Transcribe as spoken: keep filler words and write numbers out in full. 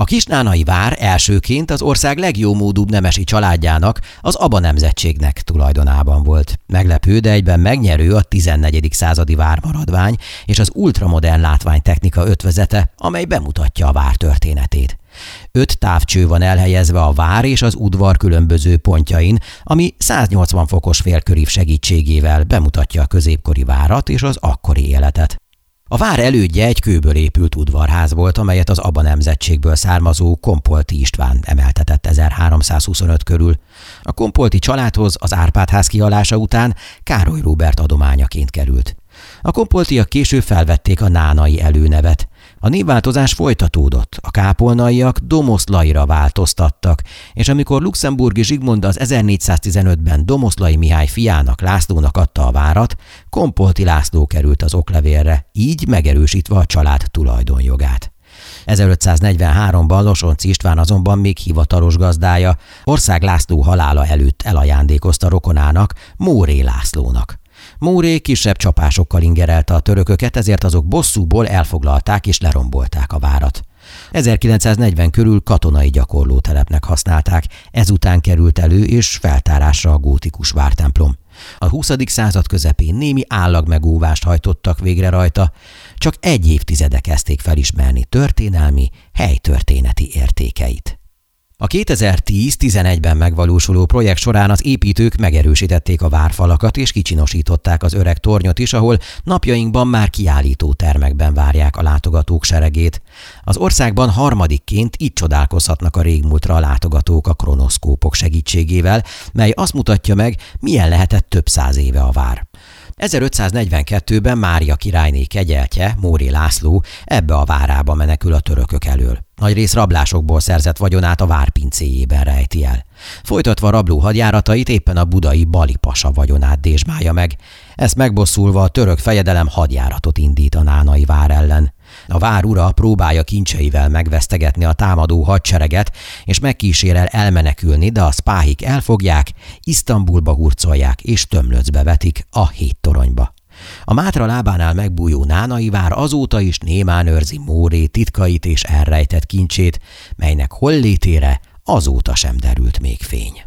kisnánai vár elsőként az ország legjómódúbb nemesi családjának, az Aba nemzetségnek tulajdonában volt. Meglepő, de egyben megnyerő a tizennegyedik századi vármaradvány és az ultramodern látványtechnika ötvözete, amely bemutatja a vár történetét. Öt távcső van elhelyezve a vár és az udvar különböző pontjain, ami száznyolcvan fokos félkörív segítségével bemutatja a középkori várat és az akkori életet. A vár elődje egy kőből épült udvarház volt, amelyet az Aba nemzetségből származó Kompolti István emeltetett ezerháromszázhuszonöt körül. A Kompolti családhoz az Árpád-ház kialása után Károly Róbert adományaként került. A kompoltiak később felvették a nánai előnevet. A névváltozás folytatódott, a kápolnaiak Domoszlaira változtattak, és amikor Luxemburgi Zsigmond az ezernégyszáztizenötben Domoszlai Mihály fiának, Lászlónak adta a várat, Kompolti László került az oklevélre, így megerősítve a család tulajdonjogát. ezerötszáznegyvenháromban Losonczy István azonban még hivatalos gazdája, Ország László halála előtt elajándékozta rokonának, Móré Lászlónak. Móré kisebb csapásokkal ingerelte a törököket, ezért azok bosszúból elfoglalták és lerombolták a várat. ezerkilencszáznegyven körül katonai gyakorlótelepnek használták, ezután került elő és feltárásra a gótikus vártemplom. A huszadik század közepén némi állagmegóvást hajtottak végre rajta, csak egy évtizede kezdték felismerni történelmi, helytörténeti értékeit. A kétezer-tíz-tizenegyben megvalósuló projekt során az építők megerősítették a várfalakat és kicsinosították az öreg tornyot is, ahol napjainkban már kiállító termekben várják a látogatók seregét. Az országban harmadikként így csodálkozhatnak a régmúltra a látogatók a kronoszkópok segítségével, mely azt mutatja meg, milyen lehetett több száz éve a vár. ezerötszáznegyvenkettőben Mária királyné kegyeltje, Móré László ebbe a várába menekül a törökök elől. Nagyrészt rablásokból szerzett vagyonát a vár pincéjében rejti el. Folytatva rabló hadjáratait éppen a budai Bali pasa vagyonát dézsmálja meg. Ezt megbosszulva a török fejedelem hadjáratot indít a nánai vár ellen. A vár ura próbálja kincseivel megvesztegetni a támadó hadsereget, és megkísérel elmenekülni, de a szpáhik elfogják, Isztambulba hurcolják és tömlöcbe vetik a hét toronyba. A Mátra lábánál megbújó nánai vár azóta is némán őrzi Móré titkait és elrejtett kincsét, melynek hollétére azóta sem derült még fény.